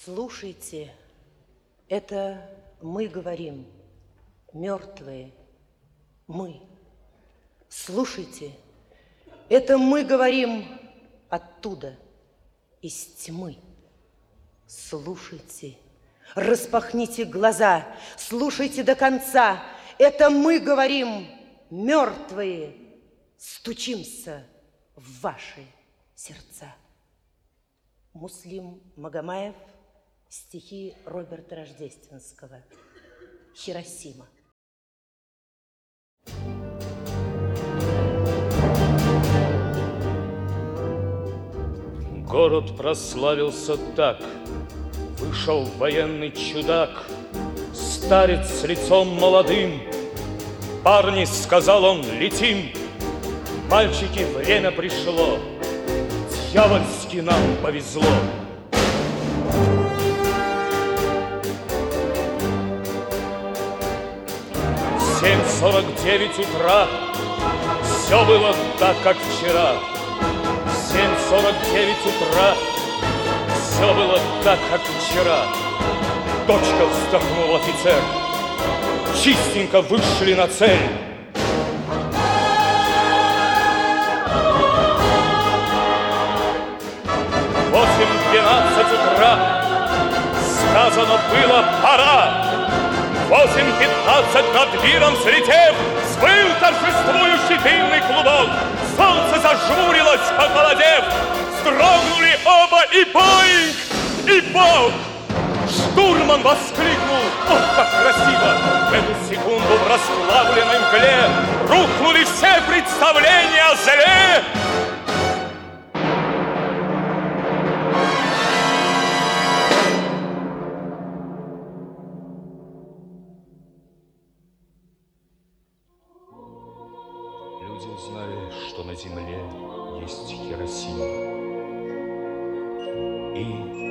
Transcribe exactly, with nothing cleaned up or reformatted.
Слушайте, это мы говорим, мертвые, мы. Слушайте, это мы говорим оттуда, из тьмы. Слушайте, распахните глаза, слушайте до конца. Это мы говорим, мертвые, стучимся в ваши сердца. Муслим Магомаев, стихи Роберта Рождественского. Хиросима. Город прославился так. Вышел военный чудак, старец с лицом молодым. Парни, сказал он, летим. Мальчики, время пришло. Дьявольски нам повезло. В семь сорок девять утра все было так, как вчера. В семь сорок девять утра все было так, как вчера. Точка, вздохнул офицер. Чистенько вышли на цель. восемь двенадцать утра сказано было пора. восемь пятнадцать над миром взлетев, взвыл торжествующий дымный клубок. Солнце зажмурилось, похолодев. Вздрогнули оба и Боинг, и Бог. Штурман воскликнул: ох, как красиво! В эту секунду в расплавленной мгле рухнули все представления о зле. Люди узнали, что на земле есть Хиросима. И